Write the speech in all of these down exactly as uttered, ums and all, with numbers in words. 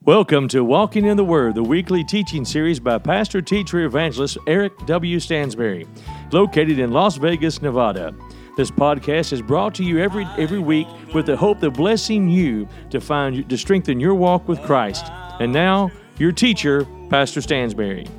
Welcome to Walking in the Word, the weekly teaching series by pastor, teacher, evangelist Eric W. Stansberry, located in Las Vegas, Nevada. This podcast is brought to you every every week with the hope of blessing you to find to strengthen your walk with Christ. And now, your teacher, Pastor Stansberry.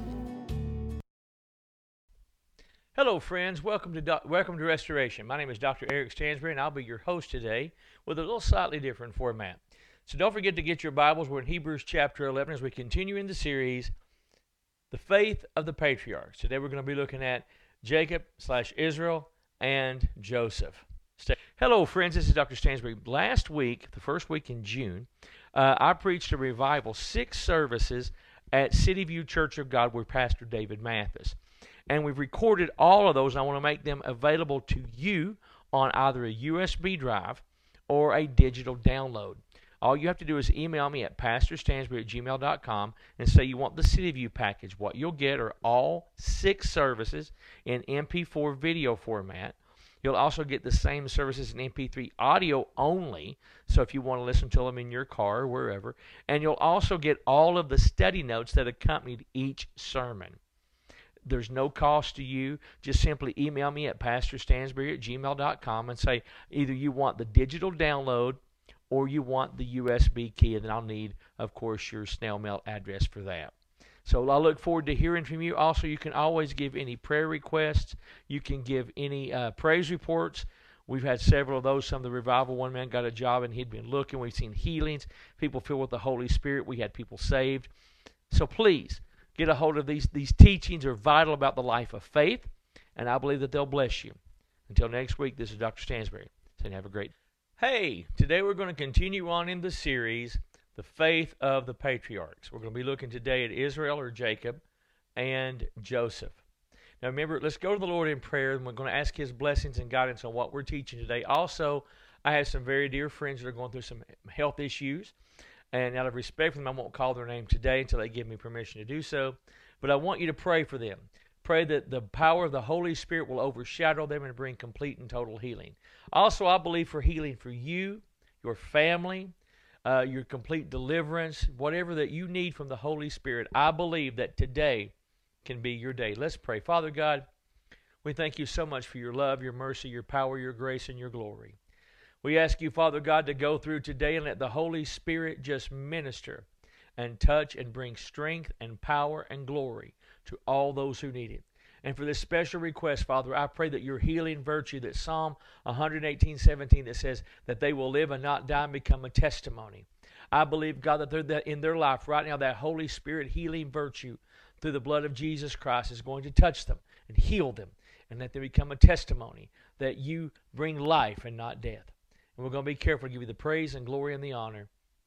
Hello, friends. Welcome to Do- welcome to Restoration. My name is Doctor Eric Stansberry, and I'll be your host today with a little slightly different format. So don't forget to get your Bibles. We're in Hebrews chapter eleven as we continue in the series, The Faith of the Patriarchs. Today we're going to be looking at Jacob slash Israel and Joseph. Stay. Hello, friends. This is Doctor Stansberry. Last week, the first week in June, uh, I preached a revival, six services at City View Church of God with Pastor David Mathis. And we've recorded all of those, and I want to make them available to you on either a U S B drive or a digital download. All you have to do is email me at pastor stansberry at gmail dot com and say you want the City View package. What you'll get are all six services in M P four video format. You'll also get the same services in M P three audio only, so if you want to listen to them in your car or wherever. And you'll also get all of the study notes that accompanied each sermon. There's no cost to you. Just simply email me at pastor stansberry at gmail dot com and say either you want the digital download or you want the U S B key, and then I'll need, of course, your snail mail address for that. So I look forward to hearing from you. Also, you can always give any prayer requests. You can give any uh, praise reports. We've had several of those. Some of the revival, one man got a job and he'd been looking. We've seen healings, people filled with the Holy Spirit. We had people saved. So please, get a hold of these. These teachings are vital about the life of faith, and I believe that they'll bless you. Until next week, this is Doctor Stansberry. So have a great day. Hey, today we're going to continue on in the series, The Faith of the Patriarchs. We're going to be looking today at Israel or Jacob and Joseph. Now remember, let's go to the Lord in prayer, and we're going to ask His blessings and guidance on what we're teaching today. Also, I have some very dear friends that are going through some health issues, and out of respect for them, I won't call their name today until they give me permission to do so. But I want you to pray for them. Pray that the power of the Holy Spirit will overshadow them and bring complete and total healing. Also, I believe for healing for you, your family, uh, your complete deliverance, whatever that you need from the Holy Spirit. I believe that today can be your day. Let's pray. Father God, we thank you so much for your love, your mercy, your power, your grace, and your glory. We ask you, Father God, to go through today and let the Holy Spirit just minister and touch and bring strength and power and glory to all those who need it. And for this special request, Father, I pray that your healing virtue, that Psalm one eighteen, seventeen, that says that they will live and not die and become a testimony. I believe, God, that, they're, that in their life right now, that Holy Spirit healing virtue through the blood of Jesus Christ is going to touch them and heal them, and that they become a testimony that you bring life and not death. And we're going to be careful to give you the praise and glory and the honor.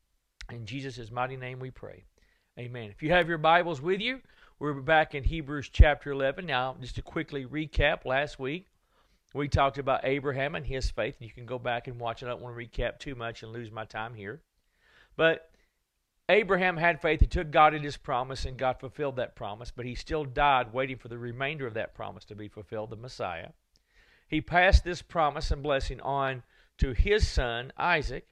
In Jesus' mighty name we pray. Amen. If you have your Bibles with you, we're back in Hebrews chapter eleven. Now, just to quickly recap, last week we talked about Abraham and his faith. You can go back and watch it. I don't want to recap too much and lose my time here. But Abraham had faith. He took God at his promise, and God fulfilled that promise. But he still died waiting for the remainder of that promise to be fulfilled, the Messiah. He passed this promise and blessing on to his son, Isaac,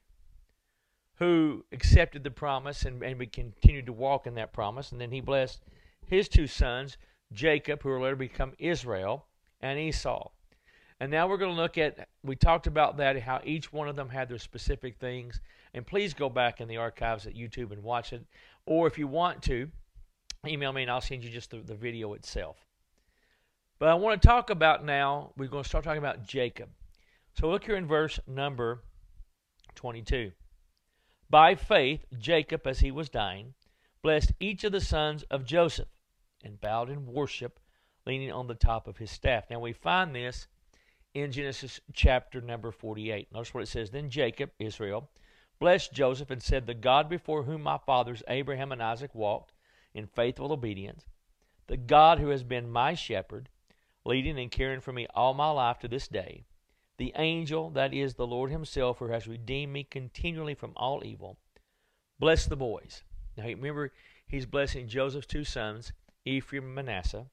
who accepted the promise and, and we continued to walk in that promise. And then he blessed his two sons, Jacob, who will later become Israel, and Esau. And now we're going to look at, we talked about that, how each one of them had their specific things. And please go back in the archives at YouTube and watch it. Or if you want to, email me and I'll send you just the, the video itself. But I want to talk about now, we're going to start talking about Jacob. So look here in verse number twenty-two. By faith, Jacob, as he was dying, blessed each of the sons of Joseph, and bowed in worship, leaning on the top of his staff. Now we find this in Genesis chapter number forty-eight. Notice what it says. Then Jacob, Israel, blessed Joseph and said, the God before whom my fathers Abraham and Isaac walked in faithful obedience, the God who has been my shepherd, leading and caring for me all my life to this day, the angel, that is the Lord himself, who has redeemed me continually from all evil, bless the boys. Now remember, he's blessing Joseph's two sons, Ephraim and Manasseh.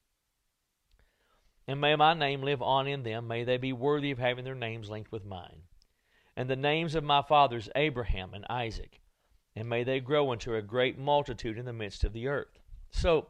And may my name live on in them. May they be worthy of having their names linked with mine. And the names of my fathers Abraham and Isaac, and may they grow into a great multitude in the midst of the earth. So,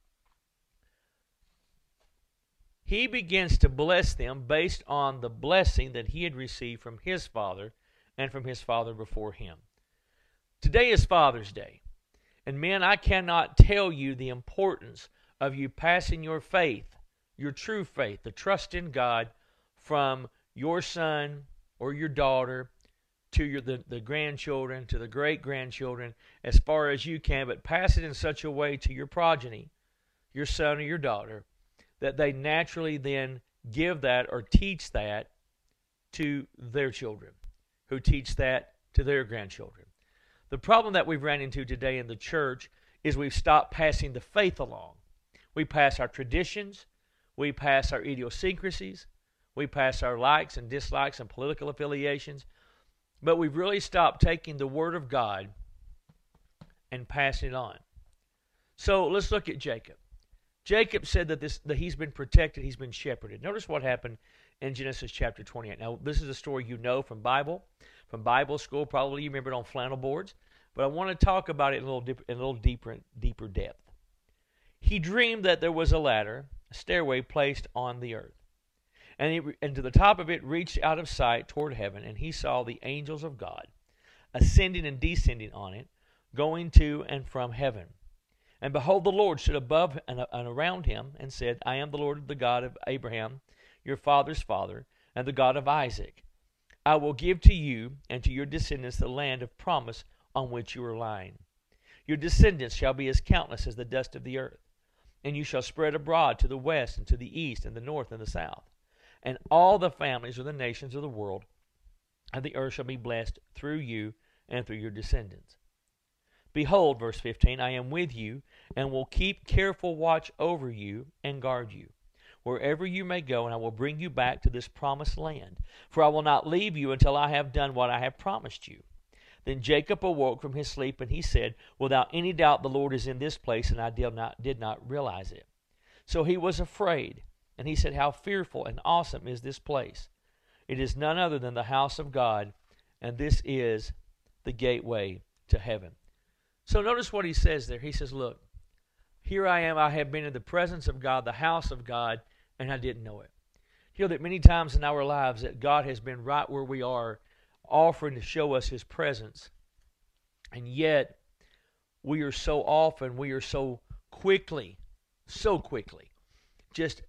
he begins to bless them based on the blessing that he had received from his father and from his father before him. Today is Father's Day. And men, I cannot tell you the importance of you passing your faith, your true faith, the trust in God, from your son or your daughter to your the, the grandchildren, to the great-grandchildren, as far as you can, but pass it in such a way to your progeny, your son or your daughter, that they naturally then give that or teach that to their children, who teach that to their grandchildren. The problem that we've ran into today in the church is we've stopped passing the faith along. We pass our traditions, we pass our idiosyncrasies, we pass our likes and dislikes and political affiliations, but we've really stopped taking the Word of God and passing it on. So let's look at Jacob. Jacob said that this that he's been protected, he's been shepherded. Notice what happened in Genesis chapter twenty-eight. Now, this is a story you know from Bible, from Bible school. Probably you remember it on flannel boards. But I want to talk about it in a little, dip, in a little deeper, deeper depth. He dreamed that there was a ladder, a stairway placed on the earth. And, he, and to the top of it reached out of sight toward heaven, and he saw the angels of God ascending and descending on it, going to and from heaven. And behold, the Lord stood above and, and around him, and said, I am the Lord, the God of Abraham, your father's father, and the God of Isaac. I will give to you and to your descendants the land of promise on which you are lying. Your descendants shall be as countless as the dust of the earth, and you shall spread abroad to the west and to the east and the north and the south. And all the families of the nations of the world and the earth shall be blessed through you and through your descendants. Behold, verse fifteen, I am with you, and will keep careful watch over you and guard you, wherever you may go, and I will bring you back to this promised land. For I will not leave you until I have done what I have promised you. Then Jacob awoke from his sleep, and he said, without any doubt the Lord is in this place, and I did not, did not realize it. So he was afraid, and he said, how fearful and awesome is this place. It is none other than the house of God, and this is the gateway to heaven. So notice what he says there. He says, look, here I am. I have been in the presence of God, the house of God, and I didn't know it. You know that many times in our lives that God has been right where we are, offering to show us his presence. And yet, we are so often, we are so quickly, so quickly, just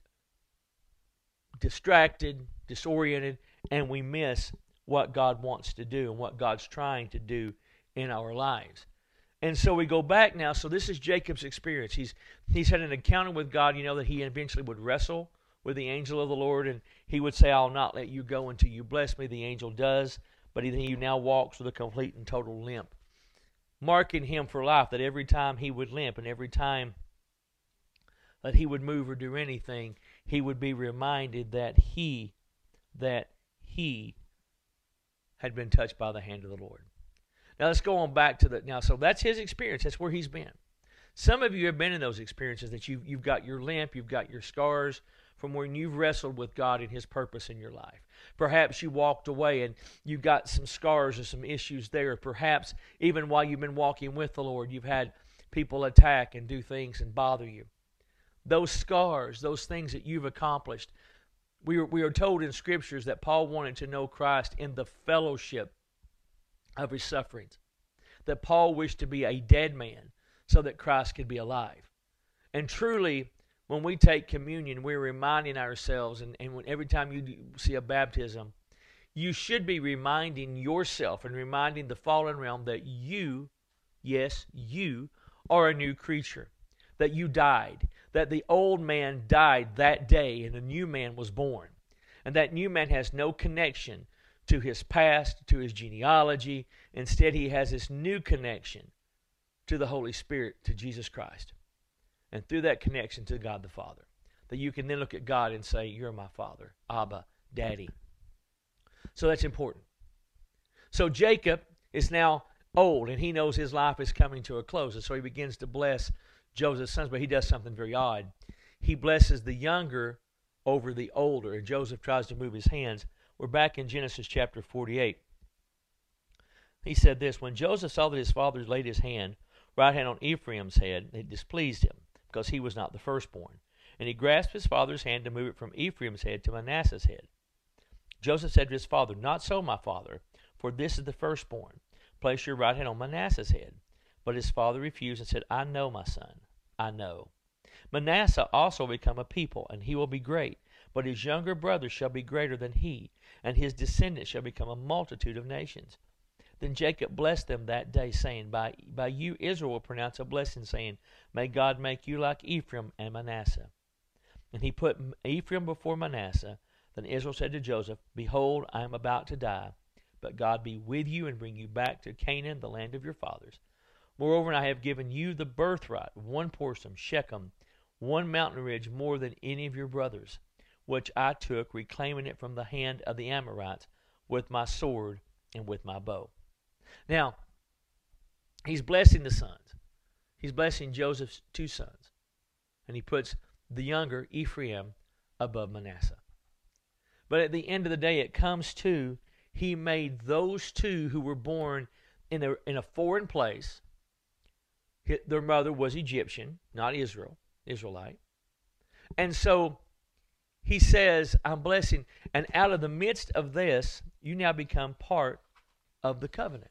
distracted, disoriented, and we miss what God wants to do and what God's trying to do in our lives. And so we go back now. So this is Jacob's experience. He's he's had an encounter with God. You know that he eventually would wrestle with the angel of the Lord, and he would say, I'll not let you go until you bless me. The angel does, but he, he now walks with a complete and total limp, marking him for life, that every time he would limp and every time that he would move or do anything, he would be reminded that he, that he had been touched by the hand of the Lord. Now let's go on back to the, now so that's his experience. That's where he's been. Some of you have been in those experiences that you've, you've got your limp, you've got your scars from when you've wrestled with God and his purpose in your life. Perhaps you walked away and you've got some scars or some issues there. Perhaps even while you've been walking with the Lord, you've had people attack and do things and bother you. Those scars, those things that you've accomplished, we are, we are told in Scriptures that Paul wanted to know Christ in the fellowship of his sufferings. That Paul wished to be a dead man so that Christ could be alive. And truly, when we take communion, we're reminding ourselves, and, and when, every time you see a baptism, you should be reminding yourself and reminding the fallen realm that you, yes, you, are a new creature. That you died. That the old man died that day and a new man was born. And that new man has no connection to his past, to his genealogy. Instead, he has this new connection to the Holy Spirit, to Jesus Christ. And through that connection to God the Father, that you can then look at God and say, you're my Father, Abba, Daddy. So that's important. So Jacob is now old, and he knows his life is coming to a close. And so he begins to bless Joseph's sons, but he does something very odd. He blesses the younger over the older, and Joseph tries to move his hands. We're back in Genesis chapter forty-eight. he said this, when Joseph saw that his father laid his hand, right hand on Ephraim's head, it displeased him, because he was not the firstborn. And he grasped his father's hand to move it from Ephraim's head to Manasseh's head. Joseph said to his father, not so, my father, for this is the firstborn. Place your right hand on Manasseh's head. But his father refused and said, I know, my son, I know. Manasseh also will become a people, and he will be great. But his younger brother shall be greater than he, and his descendants shall become a multitude of nations. Then Jacob blessed them that day, saying, By, by you Israel will pronounce a blessing, saying, May God make you like Ephraim and Manasseh. And he put Ephraim before Manasseh. Then Israel said to Joseph, Behold, I am about to die, but God be with you and bring you back to Canaan, the land of your fathers. Moreover, I have given you the birthright, one portion, Shechem, one mountain ridge more than any of your brothers, which I took, reclaiming it from the hand of the Amorites, with my sword and with my bow. Now, he's blessing the sons. He's blessing Joseph's two sons. And he puts the younger, Ephraim, above Manasseh. But at the end of the day, it comes to, he made those two who were born in a, in a foreign place. Their mother was Egyptian, not Israel, Israelite. And so he says, I'm blessing. And out of the midst of this, you now become part of the covenant.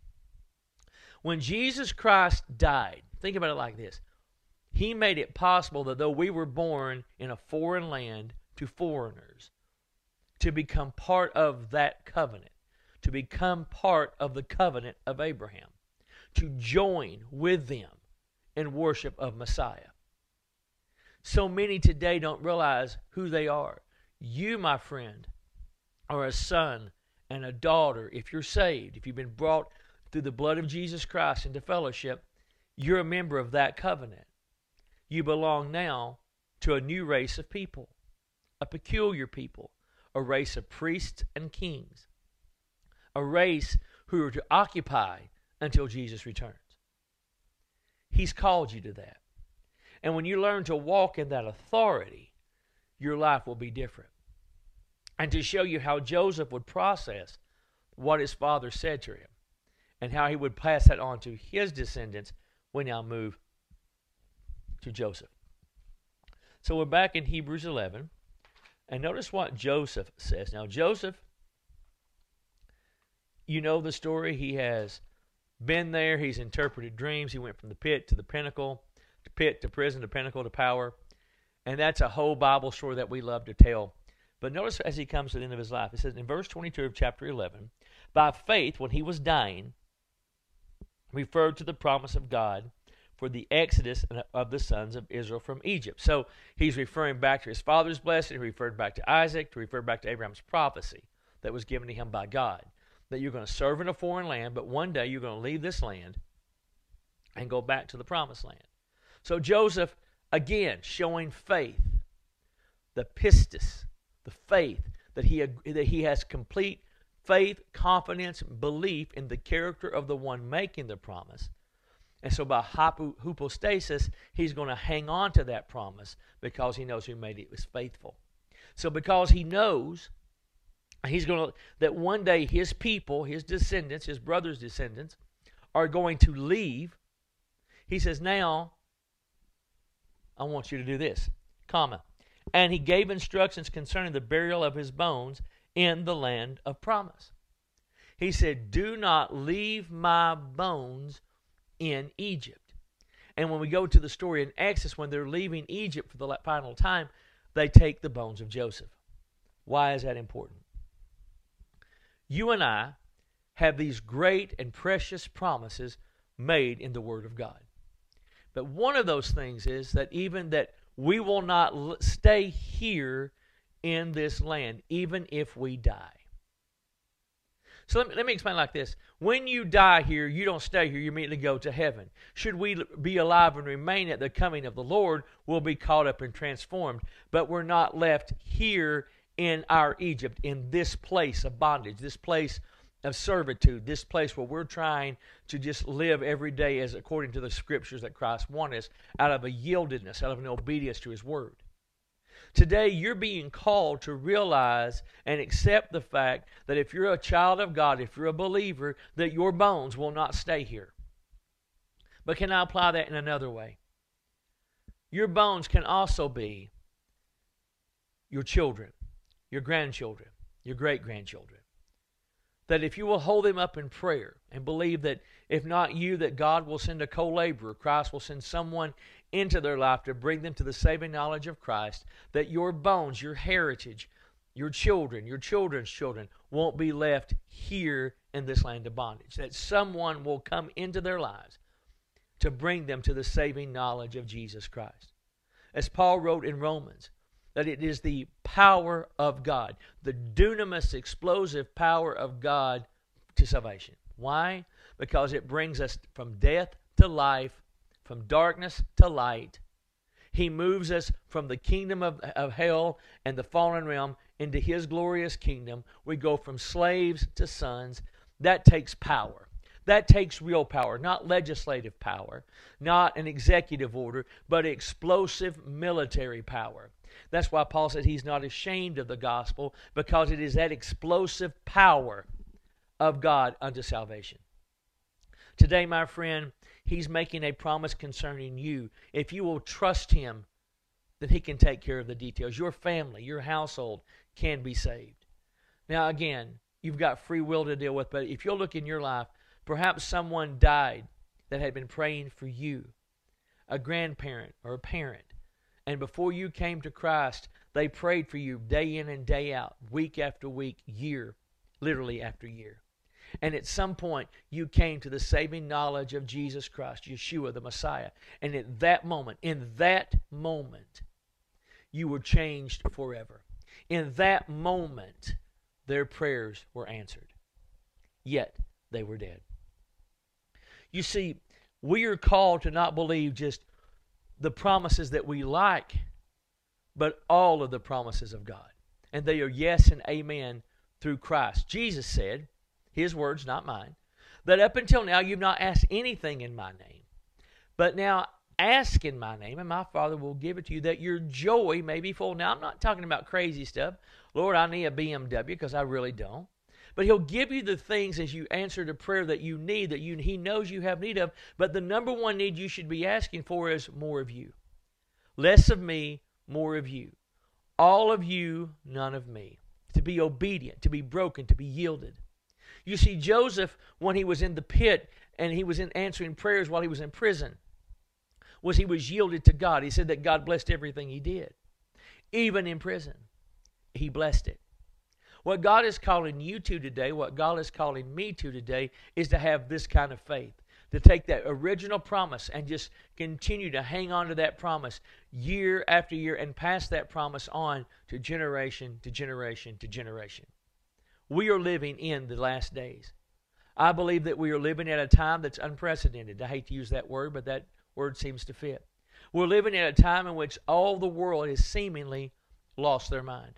When Jesus Christ died, think about it like this. He made it possible that though we were born in a foreign land to foreigners, to become part of that covenant, to become part of the covenant of Abraham, to join with them in worship of Messiah. So many today don't realize who they are. You, my friend, are a son and a daughter. If you're saved, if you've been brought through the blood of Jesus Christ into fellowship, you're a member of that covenant. You belong now to a new race of people, a peculiar people, a race of priests and kings, a race who are to occupy until Jesus returns. He's called you to that. And when you learn to walk in that authority, your life will be different. And to show you how Joseph would process what his father said to him and how he would pass that on to his descendants, we now move to Joseph. So we're back in Hebrews eleven. And notice what Joseph says. Now, Joseph, you know the story. He has been there. He's interpreted dreams. He went from the pit to the pinnacle, to pit to prison, to pinnacle to power. And that's a whole Bible story that we love to tell. But notice as he comes to the end of his life, it says in verse twenty-two of chapter eleven, by faith, when he was dying, referred to the promise of God for the exodus of the sons of Israel from Egypt. So he's referring back to his father's blessing. He referred back to Isaac, to refer back to Abraham's prophecy that was given to him by God, that you're going to serve in a foreign land, but one day you're going to leave this land and go back to the promised land. So Joseph, again, showing faith, the pistis, the faith, that he, that he has complete faith, confidence, belief in the character of the one making the promise. And so by hypostasis, he's going to hang on to that promise because he knows who made it was faithful. So because he knows he's going to, that one day his people, his descendants, his brother's descendants, are going to leave, he says, now, I want you to do this, comma. And he gave instructions concerning the burial of his bones in the land of promise. He said, do not leave my bones in Egypt. And when we go to the story in Exodus, when they're leaving Egypt for the final time, they take the bones of Joseph. Why is that important? You and I have these great and precious promises made in the Word of God. But one of those things is that even that we will not stay here in this land, even if we die. So let me, let me explain like this. When you die here, you don't stay here. You immediately go to heaven. Should we be alive and remain at the coming of the Lord, we'll be caught up and transformed. But we're not left here in our Egypt, in this place of bondage, this place of servitude, this place where we're trying to just live every day as according to the scriptures that Christ wants us, out of a yieldedness, out of an obedience to His Word. Today, you're being called to realize and accept the fact that if you're a child of God, if you're a believer, that your bones will not stay here. But can I apply that in another way? Your bones can also be your children, your grandchildren, your great-grandchildren. That if you will hold them up in prayer and believe that if not you, that God will send a co-laborer, Christ will send someone into their life to bring them to the saving knowledge of Christ, that your bones, your heritage, your children, your children's children won't be left here in this land of bondage. That someone will come into their lives to bring them to the saving knowledge of Jesus Christ. As Paul wrote in Romans, that it is the power of God, the dunamis, explosive power of God to salvation. Why? Because it brings us from death to life, from darkness to light. He moves us from the kingdom of, of hell and the fallen realm into His glorious kingdom. We go from slaves to sons. That takes power. That takes real power, not legislative power, not an executive order, but explosive military power. That's why Paul said he's not ashamed of the gospel, because it is that explosive power of God unto salvation. Today, my friend, He's making a promise concerning you. If you will trust Him, then He can take care of the details. Your family, your household can be saved. Now, again, you've got free will to deal with, but if you'll look in your life, perhaps someone died that had been praying for you, a grandparent or a parent, and before you came to Christ, they prayed for you day in and day out, week after week, year, literally after year. And at some point, you came to the saving knowledge of Jesus Christ, Yeshua, the Messiah. And at that moment, in that moment, you were changed forever. In that moment, their prayers were answered. Yet, they were dead. You see, we are called to not believe just the promises that we like, but all of the promises of God. And they are yes and amen through Christ. Jesus said, His words, not mine, that up until now you've not asked anything in my name. But now ask in my name, and my Father will give it to you, that your joy may be full. Now, I'm not talking about crazy stuff. Lord, I need a B M W, because I really don't. But He'll give you the things as you answer the prayer that you need, that you, He knows you have need of. But the number one need you should be asking for is more of you. Less of me, more of you. All of you, none of me. To be obedient, to be broken, to be yielded. You see, Joseph, when he was in the pit and he was in answering prayers while he was in prison, was he was yielded to God. He said that God blessed everything he did. Even in prison, He blessed it. What God is calling you to today, what God is calling me to today, is to have this kind of faith. To take that original promise and just continue to hang on to that promise year after year and pass that promise on to generation to generation to generation. We are living in the last days. I believe that we are living at a time that's unprecedented. I hate to use that word, but that word seems to fit. We're living at a time in which all the world has seemingly lost their mind.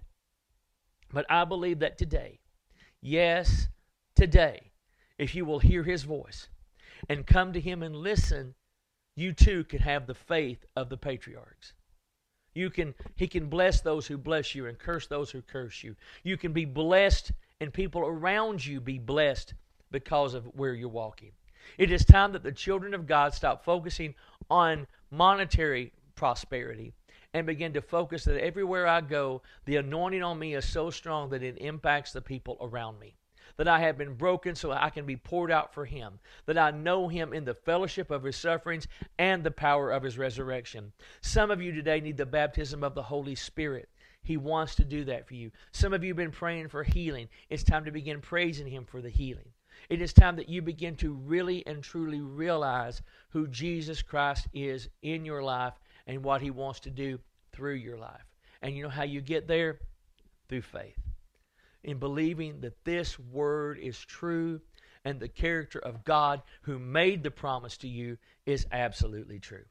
But I believe that today, yes, today, if you will hear His voice and come to Him and listen, you too can have the faith of the patriarchs. You can, He can bless those who bless you and curse those who curse you. You can be blessed and people around you be blessed because of where you're walking. It is time that the children of God stop focusing on monetary prosperity and begin to focus that everywhere I go, the anointing on me is so strong that it impacts the people around me. That I have been broken so I can be poured out for Him. That I know Him in the fellowship of His sufferings and the power of His resurrection. Some of you today need the baptism of the Holy Spirit. He wants to do that for you. Some of you have been praying for healing. It's time to begin praising Him for the healing. It is time that you begin to really and truly realize who Jesus Christ is in your life and what He wants to do through your life. And you know how you get there? Through faith. In believing that this word is true and the character of God who made the promise to you is absolutely true.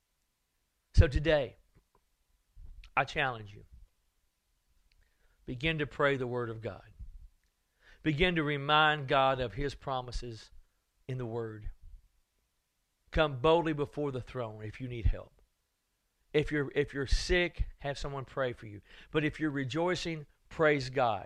So today, I challenge you. Begin to pray the word of God. Begin to remind God of His promises in the word. Come boldly before the throne if you need help. If you're if you're sick, have someone pray for you. But if you're rejoicing, praise God.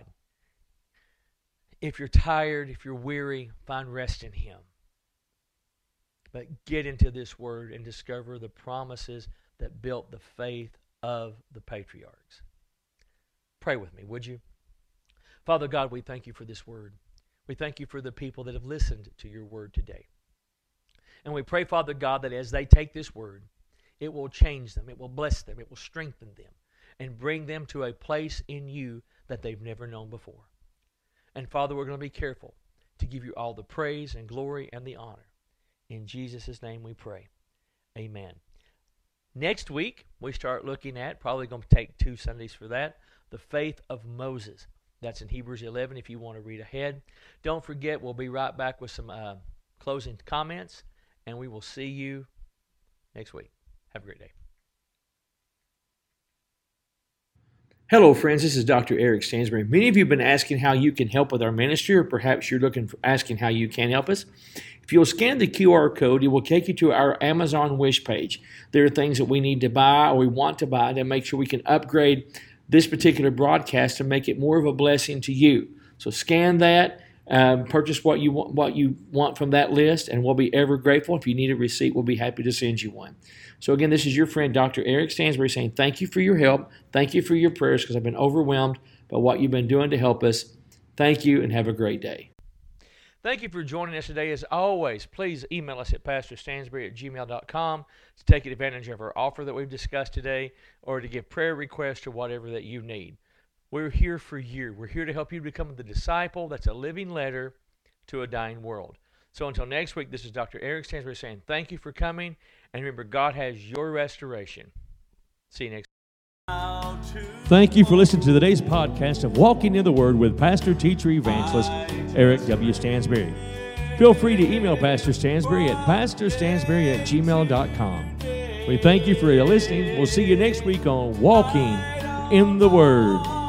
If you're tired, if you're weary, find rest in Him. But get into this Word and discover the promises that built the faith of the patriarchs. Pray with me, would you? Father God, we thank you for this Word. We thank you for the people that have listened to your Word today. And we pray, Father God, that as they take this Word, it will change them, it will bless them, it will strengthen them, and bring them to a place in you that they've never known before. And Father, we're going to be careful to give you all the praise and glory and the honor. In Jesus' name we pray. Amen. Next week, we start looking at, probably going to take two Sundays for that, the faith of Moses. That's in Hebrews eleven if you want to read ahead. Don't forget, we'll be right back with some uh, closing comments, and we will see you next week. Have a great day. Hello, friends. This is Doctor Eric Stansbury. Many of you have been asking how you can help with our ministry, or perhaps you're looking for asking how you can help us. If you'll scan the Q R code, it will take you to our Amazon Wish page. There are things that we need to buy or we want to buy to make sure we can upgrade this particular broadcast to make it more of a blessing to you. So scan that. Um, purchase what you want, what you want from that list, and we'll be ever grateful. If you need a receipt, we'll be happy to send you one. So again, this is your friend, Doctor Eric Stansbury, saying thank you for your help. Thank you for your prayers, because I've been overwhelmed by what you've been doing to help us. Thank you, and have a great day. Thank you for joining us today. As always, please email us at pastor stansbury at gmail dot com to take advantage of our offer that we've discussed today, or to give prayer requests or whatever that you need. We're here for you. We're here to help you become the disciple that's a living letter to a dying world. So until next week, this is Doctor Eric Stansbury saying thank you for coming. And remember, God has your restoration. See you next week. Thank you for listening to today's podcast of Walking in the Word with Pastor, Teacher, Evangelist Eric W. Stansbury. Feel free to email Pastor Stansbury at pastor stansbury at gmail dot com. We thank you for listening. We'll see you next week on Walking in the Word.